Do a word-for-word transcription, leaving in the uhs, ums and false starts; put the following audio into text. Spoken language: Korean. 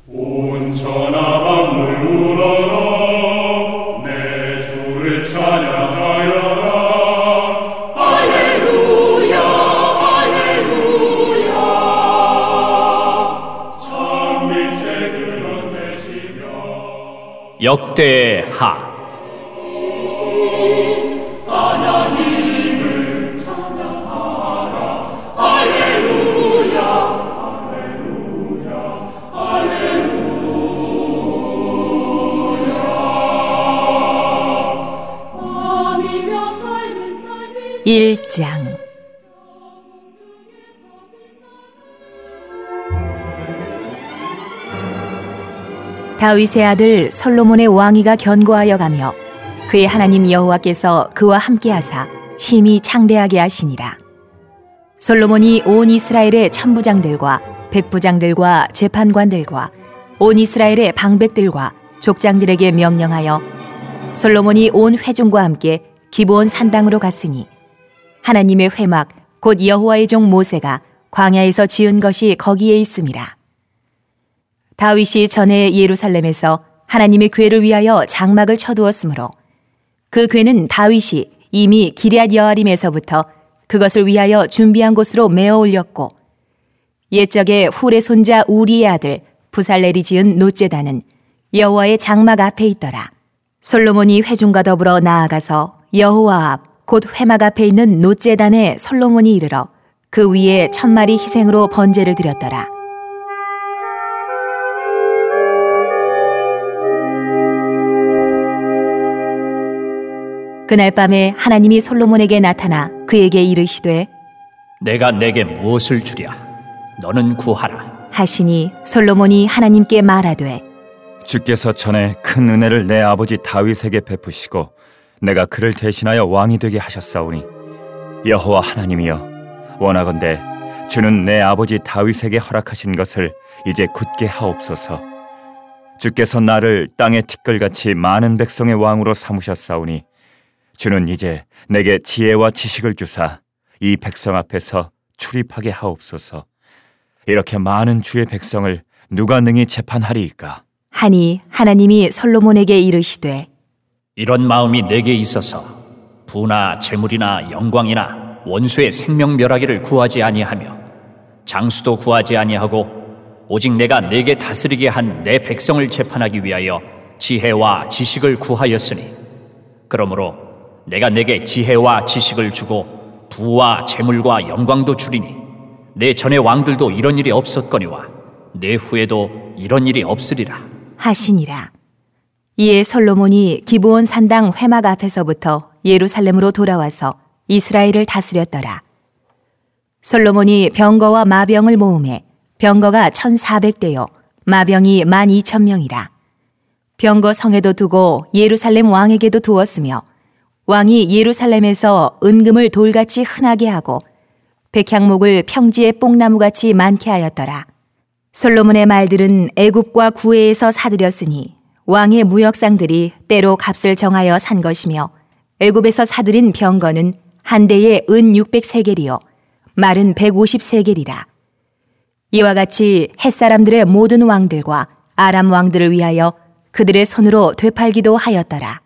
온 천하 만물 울어라 내 주를 찬양하여라 할렐루야 할렐루야 참 빛의 그런 되시며 역대하 하나님을 찬양하라 할렐루야 할렐루야 할렐루야 일 장 다윗의 아들 솔로몬의 왕위가 견고하여 가며 그의 하나님 여호와께서 그와 함께하사 심히 창대하게 하시니라. 솔로몬이 온 이스라엘의 천부장들과 백부장들과 재판관들과 온 이스라엘의 방백들과 족장들에게 명령하여 솔로몬이 온 회중과 함께 기브온 산당으로 갔으니 하나님의 회막 곧 여호와의 종 모세가 광야에서 지은 것이 거기에 있음이라. 다윗이 전에 예루살렘에서 하나님의 궤를 위하여 장막을 쳐두었으므로 그 궤는 다윗이 이미 기럇 여아림에서부터 그것을 위하여 준비한 곳으로 메어 올렸고 옛적에 훌의 손자 우리의 아들 부살렐이 지은 놋제단은 여호와의 장막 앞에 있더라. 솔로몬이 회중과 더불어 나아가서 여호와 앞 곧 회막 앞에 있는 놋제단에 솔로몬이 이르러 그 위에 천 마리 희생으로 번제를 드렸더라. 그날 밤에 하나님이 솔로몬에게 나타나 그에게 이르시되 내가 내게 무엇을 주랴 너는 구하라 하시니 솔로몬이 하나님께 말하되 주께서 전에 큰 은혜를 내 아버지 다윗에게 베푸시고 내가 그를 대신하여 왕이 되게 하셨사오니 여호와 하나님이여 원하건대 주는 내 아버지 다윗에게 허락하신 것을 이제 굳게 하옵소서. 주께서 나를 땅의 티끌같이 많은 백성의 왕으로 삼으셨사오니 주는 이제 내게 지혜와 지식을 주사 이 백성 앞에서 출입하게 하옵소서. 이렇게 많은 주의 백성을 누가 능히 재판하리이까? 하니 하나님이 솔로몬에게 이르시되 이런 마음이 내게 있어서 부나 재물이나 영광이나 원수의 생명 멸하기를 구하지 아니하며 장수도 구하지 아니하고 오직 내가 내게 다스리게 한 내 백성을 재판하기 위하여 지혜와 지식을 구하였으니 그러므로 내가 내게 지혜와 지식을 주고 부와 재물과 영광도 주리니 내 전의 왕들도 이런 일이 없었거니와 내 후에도 이런 일이 없으리라 하시니라. 이에 솔로몬이 기브온 산당 회막 앞에서부터 예루살렘으로 돌아와서 이스라엘을 다스렸더라. 솔로몬이 병거와 마병을 모으매 병거가 천사백 대요 마병이 만 이천 명이라. 병거 성에도 두고 예루살렘 왕에게도 두었으며 왕이 예루살렘에서 은금을 돌같이 흔하게 하고 백향목을 평지의 뽕나무같이 많게 하였더라. 솔로몬의 말들은 애굽과 구해에서 사들였으니 왕의 무역상들이 때로 값을 정하여 산 것이며 애굽에서 사들인 병거는 한 대에 은 육백 세겔이요 말은 백오십 세겔이라. 이와 같이 햇사람들의 모든 왕들과 아람 왕들을 위하여 그들의 손으로 되팔기도 하였더라.